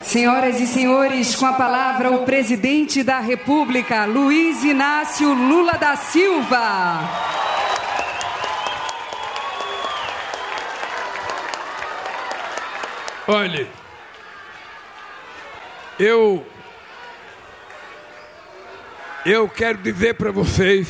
Senhoras e senhores, com a palavra o presidente da República, Luiz Inácio Lula da Silva. Olha, eu quero dizer para vocês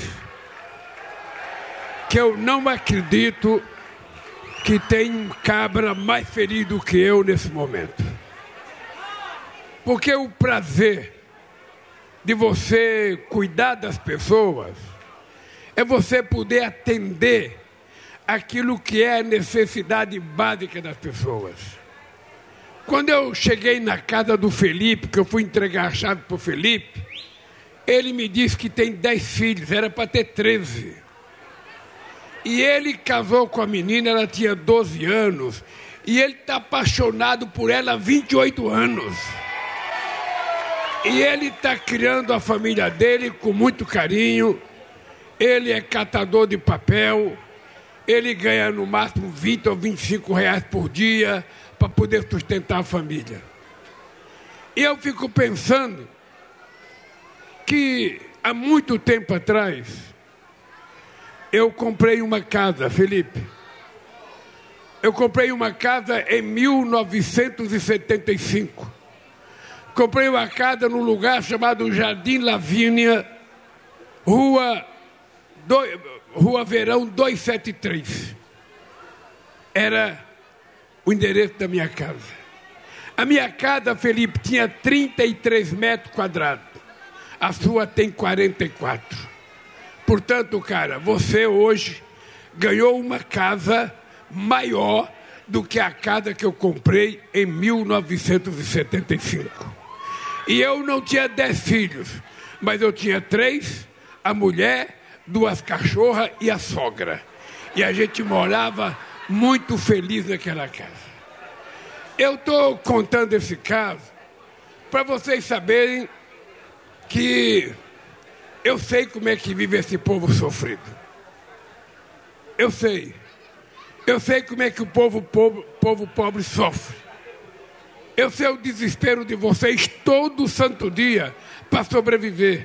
que eu não acredito que tem um cabra mais feliz do que eu nesse momento. Porque o prazer de você cuidar das pessoas é você poder atender aquilo que é a necessidade básica das pessoas. Quando eu cheguei na casa do Felipe, que eu fui entregar a chave para o Felipe, ele me disse que tem 10 filhos, era para ter 13. E ele casou com a menina, ela tinha 12 anos, e ele está apaixonado por ela há 28 anos. E ele está criando a família dele com muito carinho. Ele é catador de papel, ele ganha no máximo 20 ou 25 reais por dia para poder sustentar a família. E eu fico pensando que há muito tempo atrás eu comprei uma casa, Felipe. Eu comprei uma casa em 1975. Comprei uma casa num lugar chamado Jardim Lavínia, Rua Verão 273. Era o endereço da minha casa. A minha casa, Felipe, tinha 33 metros quadrados. A sua tem 44. Portanto, cara, você hoje ganhou uma casa maior do que a casa que eu comprei em 1975. E eu não tinha 10 filhos, mas eu tinha 3, a mulher, 2 cachorras e a sogra. E a gente morava muito feliz naquela casa. Eu estou contando esse caso para vocês saberem que eu sei como é que vive esse povo sofrido. Eu sei. Eu sei como é que o povo pobre sofre. Eu sei o desespero de vocês todo santo dia para sobreviver.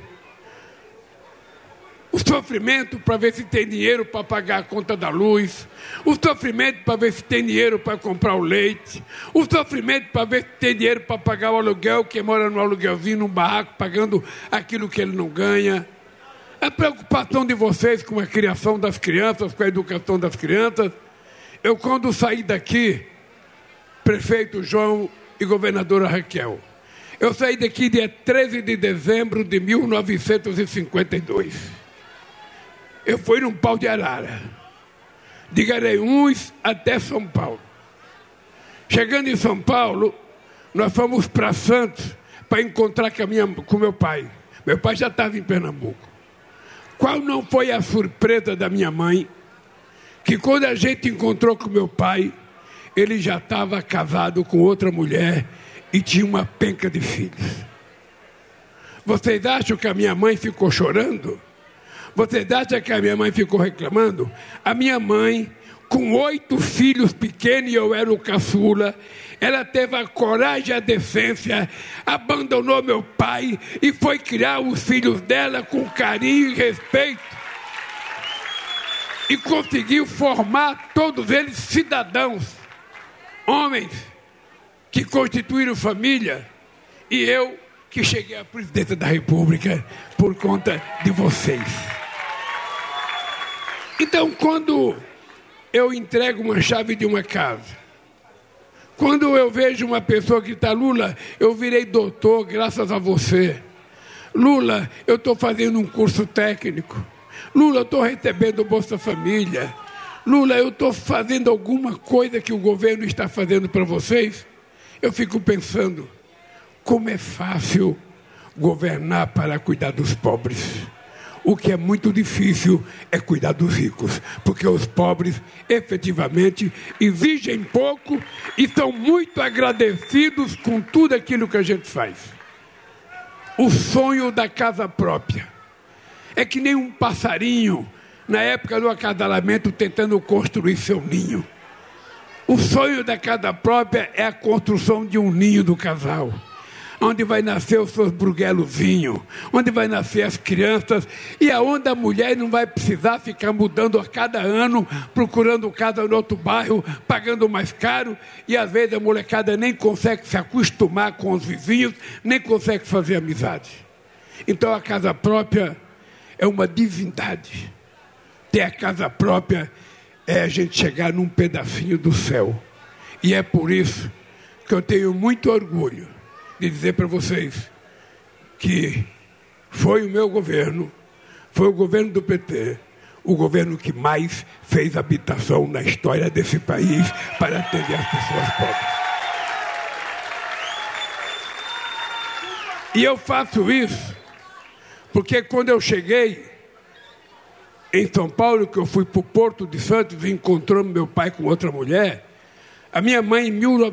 O sofrimento para ver se tem dinheiro para pagar a conta da luz. O sofrimento para ver se tem dinheiro para comprar o leite. O sofrimento para ver se tem dinheiro para pagar o aluguel, quem mora no aluguelzinho, num barraco, pagando aquilo que ele não ganha. A preocupação de vocês com a criação das crianças, com a educação das crianças. Eu, quando saí daqui, prefeito João e governadora Raquel, eu saí daqui dia 13 de dezembro de 1952. Eu fui num pau de arara, de Garanhuns até São Paulo. Chegando em São Paulo, nós fomos para Santos para encontrar com meu pai. Meu pai já estava em Pernambuco. Qual não foi a surpresa da minha mãe, que quando a gente encontrou com meu pai, ele já estava casado com outra mulher e tinha uma penca de filhos. Vocês acham que a minha mãe ficou chorando? Vocês acham que a minha mãe ficou reclamando? A minha mãe, com 8 filhos pequenos, e eu era o caçula, ela teve a coragem e a decência, abandonou meu pai e foi criar os filhos dela com carinho e respeito. E conseguiu formar todos eles cidadãos, homens que constituíram família, e eu que cheguei à presidência da República por conta de vocês. Então, quando eu entrego uma chave de uma casa, quando eu vejo uma pessoa que está, Lula, eu virei doutor graças a você. Lula, eu estou fazendo um curso técnico. Lula, eu estou recebendo Bolsa Família. Lula, eu estou fazendo alguma coisa que o governo está fazendo para vocês. Eu fico pensando, como é fácil governar para cuidar dos pobres. O que é muito difícil é cuidar dos ricos, porque os pobres efetivamente exigem pouco e são muito agradecidos com tudo aquilo que a gente faz. O sonho da casa própria é que nem um passarinho na época do acasalamento tentando construir seu ninho. O sonho da casa própria é a construção de um ninho do casal, onde vai nascer os seus bruguelozinhos, onde vai nascer as crianças, e aonde a mulher não vai precisar ficar mudando a cada ano, procurando casa no outro bairro, pagando mais caro, e às vezes a molecada nem consegue se acostumar com os vizinhos, nem consegue fazer amizade. Então a casa própria é uma divindade. Ter a casa própria é a gente chegar num pedacinho do céu. E é por isso que eu tenho muito orgulho de dizer para vocês que foi o meu governo, foi o governo do PT, o governo que mais fez habitação na história desse país para atender as pessoas pobres. E eu faço isso porque quando eu cheguei em São Paulo, que eu fui para o Porto de Santos e encontramos meu pai com outra mulher, a minha mãe, em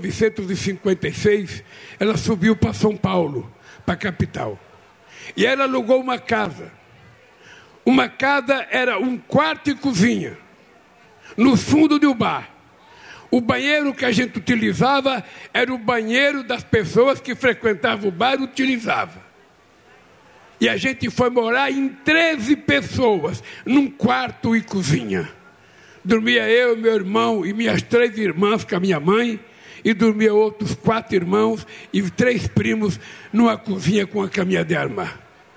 1956, ela subiu para São Paulo, para a capital. E ela alugou uma casa. Uma casa era um quarto e cozinha, no fundo de um bar. O banheiro que a gente utilizava era o banheiro das pessoas que frequentavam o bar e utilizavam. E a gente foi morar em 13 pessoas, num quarto e cozinha. Dormia eu, meu irmão e minhas 3 irmãs com a minha mãe, e dormia outros 4 irmãos e 3 primos numa cozinha com a caminha de armar.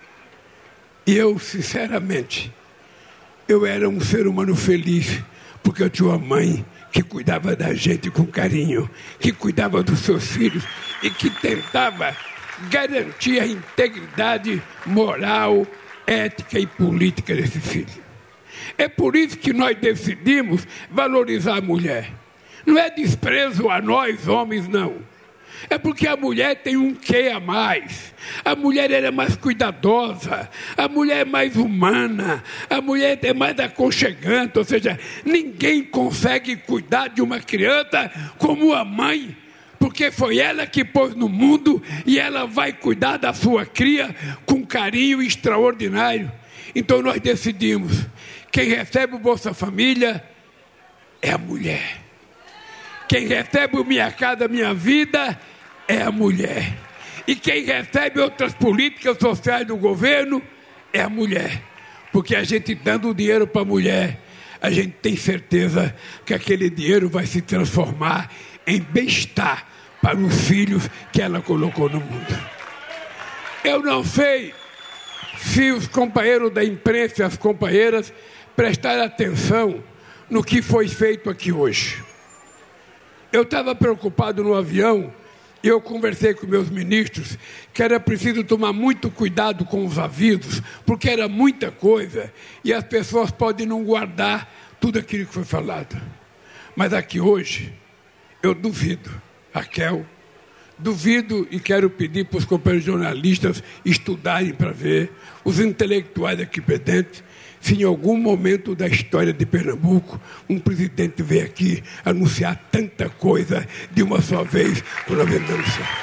E eu, sinceramente, eu era um ser humano feliz, porque eu tinha uma mãe que cuidava da gente com carinho, que cuidava dos seus filhos e que tentava garantir a integridade moral, ética e política desse filho. É por isso que nós decidimos valorizar a mulher. Não é desprezo a nós, homens, não. É porque a mulher tem um quê a mais. A mulher é mais cuidadosa, a mulher é mais humana, a mulher é mais aconchegante, ou seja, ninguém consegue cuidar de uma criança como a mãe, porque foi ela que pôs no mundo e ela vai cuidar da sua cria com carinho extraordinário. Então nós decidimos, quem recebe o Bolsa Família é a mulher. Quem recebe o Minha Casa Minha Vida é a mulher. E quem recebe outras políticas sociais do governo é a mulher. Porque a gente dando o dinheiro para a mulher, a gente tem certeza que aquele dinheiro vai se transformar em bem-estar para os filhos que ela colocou no mundo. Eu não sei se os companheiros da imprensa e as companheiras prestaram atenção no que foi feito aqui hoje. Eu estava preocupado no avião e eu conversei com meus ministros que era preciso tomar muito cuidado com os avisos, porque era muita coisa e as pessoas podem não guardar tudo aquilo que foi falado. Mas aqui hoje, eu duvido, Raquel, duvido e quero pedir para os companheiros jornalistas estudarem para ver, os intelectuais aqui presentes, se em algum momento da história de Pernambuco um presidente veio aqui anunciar tanta coisa de uma só vez por uma vez anunciar.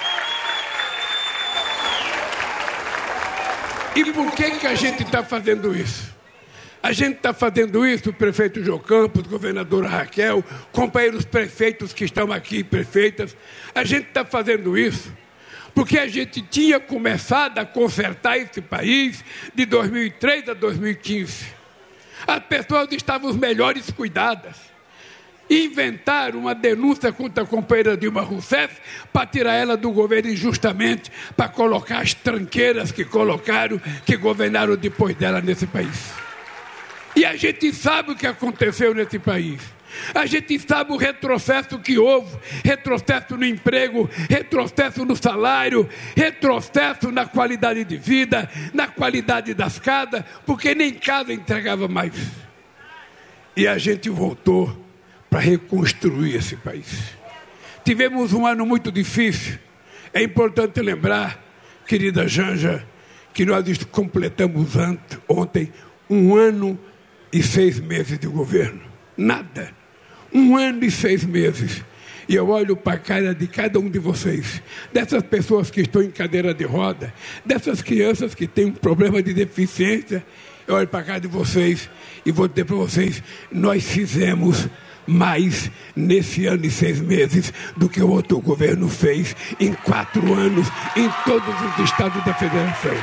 E por que a gente está fazendo isso? A gente está fazendo isso, o prefeito João Campos, governadora Raquel, companheiros prefeitos que estão aqui, prefeitas, a gente está fazendo isso porque a gente tinha começado a consertar esse país de 2003 a 2015. As pessoas estavam os melhores cuidadas. Inventaram uma denúncia contra a companheira Dilma Rousseff para tirar ela do governo injustamente, para colocar as tranqueiras que colocaram, que governaram depois dela nesse país. E a gente sabe o que aconteceu nesse país. A gente sabe o retrocesso que houve, retrocesso no emprego, retrocesso no salário, retrocesso na qualidade de vida, na qualidade das casas, porque nem casa entregava mais. E a gente voltou para reconstruir esse país. Tivemos um ano muito difícil. É importante lembrar, querida Janja, que nós completamos ontem 1 ano e 6 meses de governo. Nada. 1 ano e 6 meses. E eu olho para a cara de cada um de vocês, dessas pessoas que estão em cadeira de roda, dessas crianças que têm um problema de deficiência. Eu olho para a cara de vocês e vou dizer para vocês, nós fizemos mais nesse ano e 6 meses do que o outro governo fez em 4 anos em todos os estados da federação.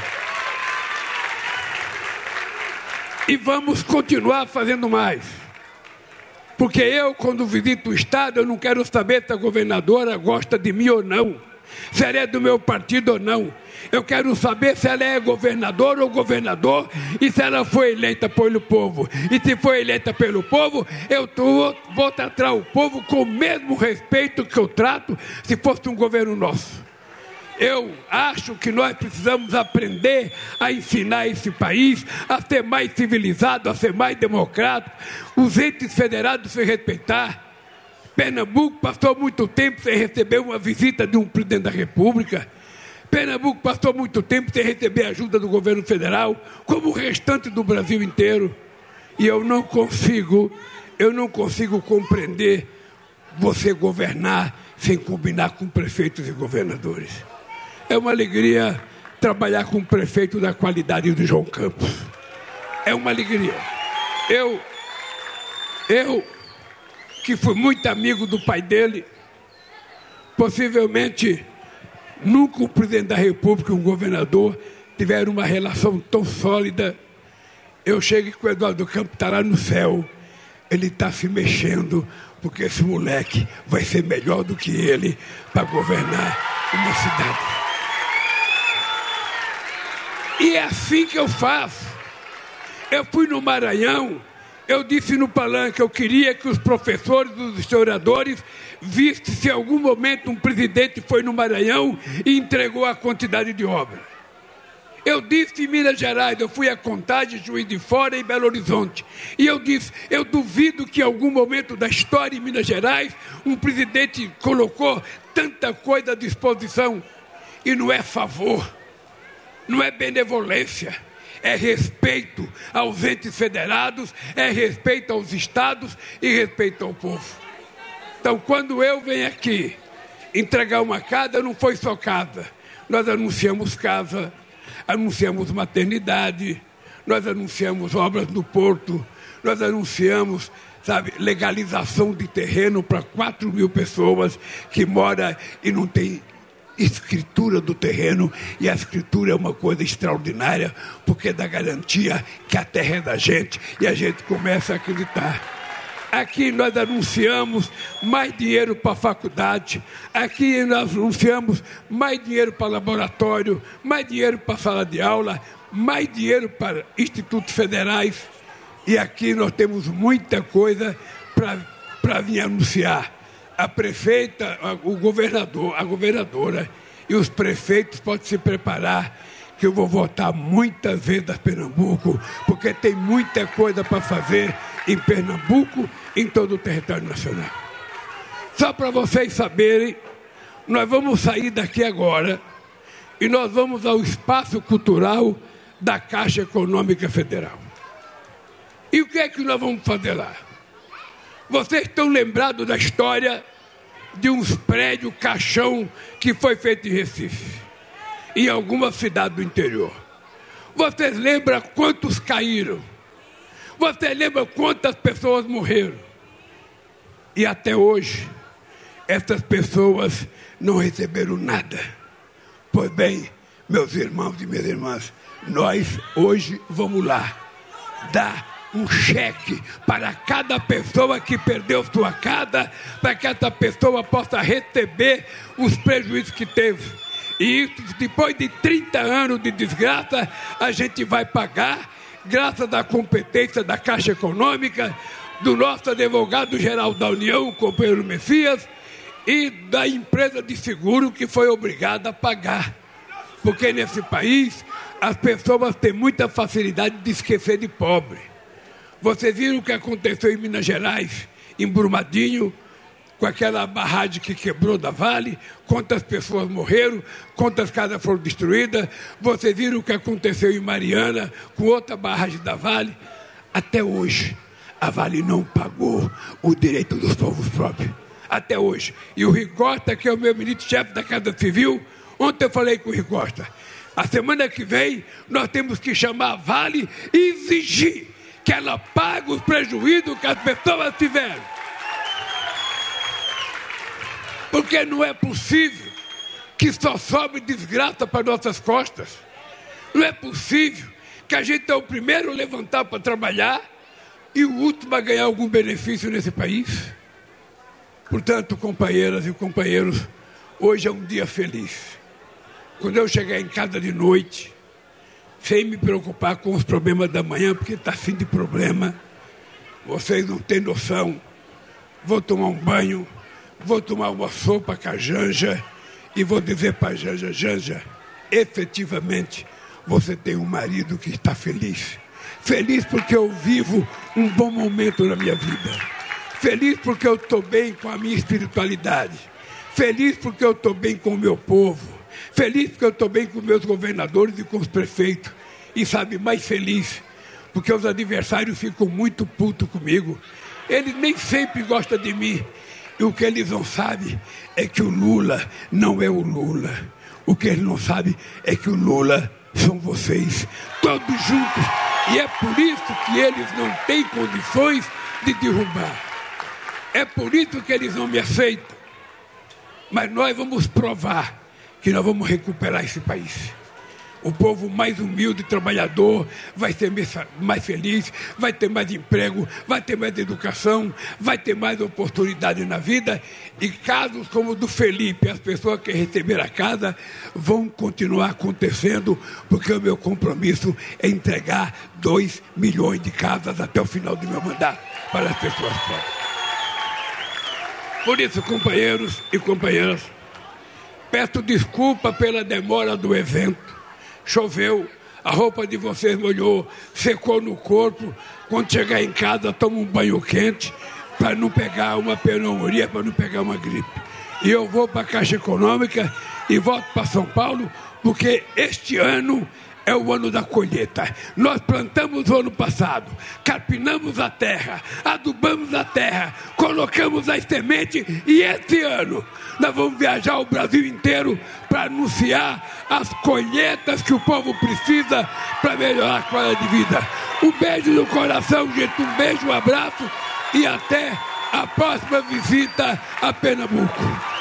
E vamos continuar fazendo mais. Porque eu, quando visito o estado, eu não quero saber se a governadora gosta de mim ou não, se ela é do meu partido ou não. Eu quero saber se ela é governadora ou governador e se ela foi eleita pelo povo. E se foi eleita pelo povo, eu vou tratar o povo com o mesmo respeito que eu trato se fosse um governo nosso. Eu acho que nós precisamos aprender a ensinar esse país a ser mais civilizado, a ser mais democrático, os entes federados se respeitar. Pernambuco passou muito tempo sem receber uma visita de um presidente da República. Pernambuco passou muito tempo sem receber a ajuda do governo federal, como o restante do Brasil inteiro. E eu não consigo compreender você governar sem combinar com prefeitos e governadores. É uma alegria trabalhar com o prefeito da qualidade do João Campos. É uma alegria. Eu que fui muito amigo do pai dele, possivelmente nunca o presidente da República e um governador tiveram uma relação tão sólida. Eu chego que o Eduardo Campos está lá no céu. Ele está se mexendo, porque esse moleque vai ser melhor do que ele para governar uma cidade. E é assim que eu faço. Eu fui no Maranhão, eu disse no palanque, eu queria que os professores, os historiadores, vissem se em algum momento um presidente foi no Maranhão e entregou a quantidade de obra. Eu disse em Minas Gerais, eu fui a Contagem, Juiz de Fora e Belo Horizonte. E eu disse, eu duvido que em algum momento da história em Minas Gerais, um presidente colocou tanta coisa à disposição. E não é favor. Não é benevolência, é respeito aos entes federados, é respeito aos estados e respeito ao povo. Então, quando eu venho aqui entregar uma casa, não foi só casa. Nós anunciamos casa, anunciamos maternidade, nós anunciamos obras no porto, nós anunciamos, legalização de terreno para 4 mil pessoas que moram e não tem escritura do terreno, e a escritura é uma coisa extraordinária, porque dá garantia que a terra é da gente, e a gente começa a acreditar. Aqui nós anunciamos mais dinheiro para a faculdade, aqui nós anunciamos mais dinheiro para laboratório, mais dinheiro para sala de aula, mais dinheiro para institutos federais, e aqui nós temos muita coisa para vir anunciar. A prefeita, o governador, a governadora e os prefeitos podem se preparar, que eu vou votar muitas vezes a Pernambuco, porque tem muita coisa para fazer em Pernambuco e em todo o território nacional. Só para vocês saberem, nós vamos sair daqui agora e nós vamos ao espaço cultural da Caixa Econômica Federal. E o que é que nós vamos fazer lá? Vocês estão lembrados da história de uns prédios caixão que foi feito em Recife, em alguma cidade do interior. Vocês lembram quantos caíram? Vocês lembram quantas pessoas morreram? E até hoje, essas pessoas não receberam nada. Pois bem, meus irmãos e minhas irmãs, nós hoje vamos lá dar um cheque para cada pessoa que perdeu sua casa, para que essa pessoa possa receber os prejuízos que teve. E isso, depois de 30 anos de desgraça, a gente vai pagar, graças à competência da Caixa Econômica, do nosso advogado-geral da União, o companheiro Messias, e da empresa de seguro que foi obrigada a pagar. Porque nesse país, as pessoas têm muita facilidade de esquecer de pobre. Vocês viram o que aconteceu em Minas Gerais, em Brumadinho, com aquela barragem que quebrou da Vale? Quantas pessoas morreram, quantas casas foram destruídas? Vocês viram o que aconteceu em Mariana, com outra barragem da Vale? Até hoje, a Vale não pagou o direito dos povos próprios. Até hoje. E o Rui Costa, que é o meu ministro-chefe da Casa Civil, ontem eu falei com o Rui Costa. A semana que vem, nós temos que chamar a Vale e exigir que ela pague os prejuízos que as pessoas tiveram. Porque não é possível que só sobe desgraça para nossas costas. Não é possível que a gente é o primeiro a levantar para trabalhar e o último a ganhar algum benefício nesse país. Portanto, companheiras e companheiros, hoje é um dia feliz. Quando eu chegar em casa de noite, sem me preocupar com os problemas da manhã, porque está fim de problema, vocês não têm noção. Vou tomar um banho, vou tomar uma sopa com a Janja e vou dizer para a Janja: Janja, efetivamente, você tem um marido que está feliz. Feliz porque eu vivo um bom momento na minha vida. Feliz porque eu estou bem com a minha espiritualidade. Feliz porque eu estou bem com o meu povo. Feliz porque eu estou bem com meus governadores e com os prefeitos. E sabe, mais feliz porque os adversários ficam muito putos comigo. Eles nem sempre gostam de mim. E o que eles não sabem é que o Lula não é o Lula. O que eles não sabem é que o Lula são vocês, todos juntos. E é por isso que eles não têm condições de derrubar. É por isso que eles não me aceitam. Mas nós vamos provar que nós vamos recuperar esse país. O povo mais humilde, trabalhador, vai ser mais feliz, vai ter mais emprego, vai ter mais educação, vai ter mais oportunidade na vida. E casos como o do Felipe, as pessoas que receberam a casa, vão continuar acontecendo, porque o meu compromisso é entregar 2 milhões de casas até o final do meu mandato para as pessoas pobres. Por isso, companheiros e companheiras, peço desculpa pela demora do evento. Choveu, a roupa de vocês molhou, secou no corpo. Quando chegar em casa, toma um banho quente para não pegar uma pneumonia, para não pegar uma gripe. E eu vou para a Caixa Econômica e volto para São Paulo, porque este ano é o ano da colheita. Nós plantamos o ano passado, carpinamos a terra, adubamos a terra, colocamos as sementes e esse ano nós vamos viajar o Brasil inteiro para anunciar as colheitas que o povo precisa para melhorar a qualidade de vida. Um beijo no coração, gente, um beijo, um abraço e até a próxima visita a Pernambuco.